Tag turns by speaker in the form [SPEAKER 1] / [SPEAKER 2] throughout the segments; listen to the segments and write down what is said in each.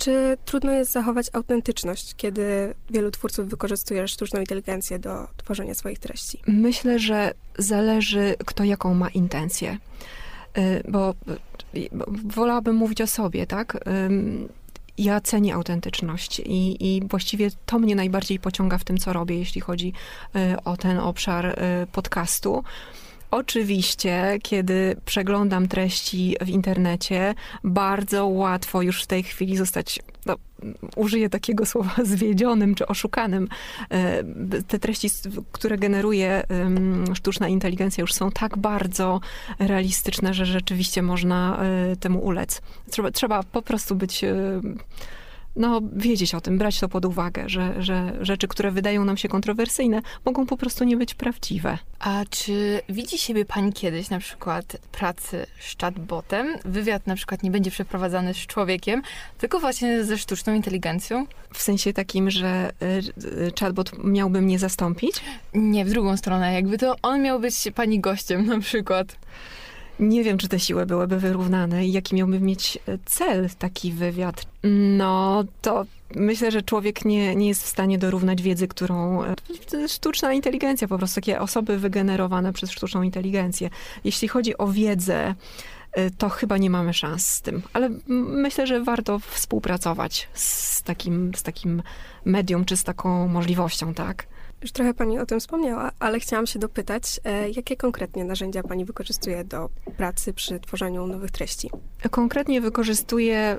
[SPEAKER 1] Czy trudno jest zachować autentyczność, kiedy wielu twórców wykorzystuje sztuczną inteligencję do tworzenia swoich treści?
[SPEAKER 2] Myślę, że zależy, kto jaką ma intencję. Bo wolałabym mówić o sobie, tak? Ja cenię autentyczność i właściwie to mnie najbardziej pociąga w tym, co robię, jeśli chodzi o ten obszar podcastu. Oczywiście, kiedy przeglądam treści w internecie, bardzo łatwo już w tej chwili zostać, użyję takiego słowa, zwiedzionym czy oszukanym. Te treści, które generuje sztuczna inteligencja, już są tak bardzo realistyczne, że rzeczywiście można temu ulec. Trzeba po prostu być... wiedzieć o tym, brać to pod uwagę, że rzeczy, które wydają nam się kontrowersyjne, mogą po prostu nie być prawdziwe.
[SPEAKER 3] A czy widzi siebie pani kiedyś na przykład pracy z chatbotem? Wywiad na przykład nie będzie przeprowadzany z człowiekiem, tylko właśnie ze sztuczną inteligencją?
[SPEAKER 2] W sensie takim, że chatbot miałby mnie zastąpić?
[SPEAKER 3] Nie, w drugą stronę. Jakby to on miał być pani gościem na przykład.
[SPEAKER 2] Nie wiem, czy te siły byłyby wyrównane i jaki miałby mieć cel taki wywiad. To myślę, że człowiek nie jest w stanie dorównać wiedzy, którą sztuczna inteligencja, po prostu takie osoby wygenerowane przez sztuczną inteligencję. Jeśli chodzi o wiedzę, to chyba nie mamy szans z tym. Ale myślę, że warto współpracować z takim medium, czy z taką możliwością, tak?
[SPEAKER 1] Już trochę pani o tym wspomniała, ale chciałam się dopytać, jakie konkretnie narzędzia pani wykorzystuje do pracy przy tworzeniu nowych treści?
[SPEAKER 2] Konkretnie wykorzystuję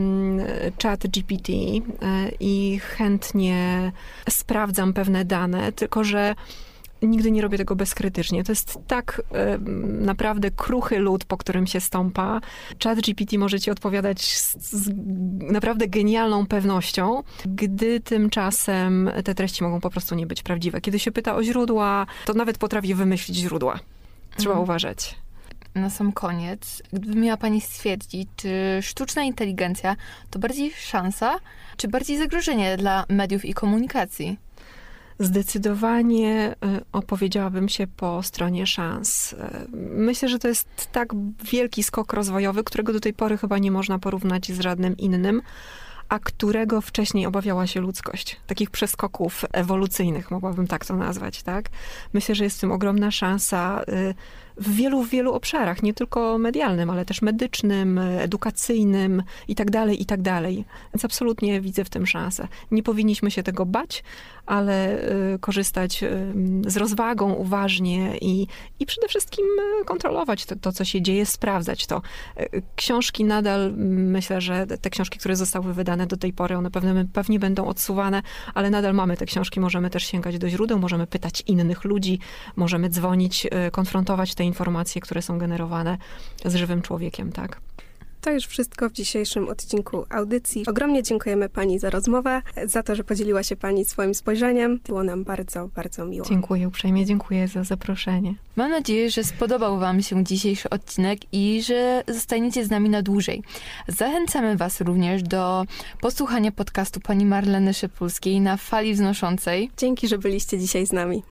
[SPEAKER 2] ChatGPT i chętnie sprawdzam pewne dane, tylko że nigdy nie robię tego bezkrytycznie. To jest tak naprawdę kruchy lód, po którym się stąpa. ChatGPT może ci odpowiadać z naprawdę genialną pewnością, gdy tymczasem te treści mogą po prostu nie być prawdziwe. Kiedy się pyta o źródła, to nawet potrafi wymyślić źródła. Trzeba uważać.
[SPEAKER 3] Na sam koniec, gdyby miała pani stwierdzić, czy sztuczna inteligencja to bardziej szansa, czy bardziej zagrożenie dla mediów i komunikacji?
[SPEAKER 2] Zdecydowanie opowiedziałabym się po stronie szans. Myślę, że to jest tak wielki skok rozwojowy, którego do tej pory chyba nie można porównać z żadnym innym, a którego wcześniej obawiała się ludzkość. Takich przeskoków ewolucyjnych, mogłabym tak to nazwać, tak? Myślę, że jest w tym ogromna szansa w wielu obszarach, nie tylko medialnym, ale też medycznym, edukacyjnym i tak dalej, i tak dalej. Więc absolutnie widzę w tym szansę. Nie powinniśmy się tego bać, ale korzystać z rozwagą, uważnie i przede wszystkim kontrolować to, co się dzieje, sprawdzać to. Książki nadal, myślę, że te książki, które zostały wydane do tej pory, one pewnie będą odsuwane, ale nadal mamy te książki, możemy też sięgać do źródeł, możemy pytać innych ludzi, możemy dzwonić, konfrontować te informacje, które są generowane z żywym człowiekiem, tak?
[SPEAKER 1] To już wszystko w dzisiejszym odcinku audycji. Ogromnie dziękujemy pani za rozmowę, za to, że podzieliła się pani swoim spojrzeniem. Było nam bardzo, bardzo miło.
[SPEAKER 2] Dziękuję, uprzejmie dziękuję za zaproszenie.
[SPEAKER 3] Mam nadzieję, że spodobał wam się dzisiejszy odcinek i że zostaniecie z nami na dłużej. Zachęcamy was również do posłuchania podcastu pani Marleny Szypulskiej na Fali Wznoszącej.
[SPEAKER 1] Dzięki, że byliście dzisiaj z nami.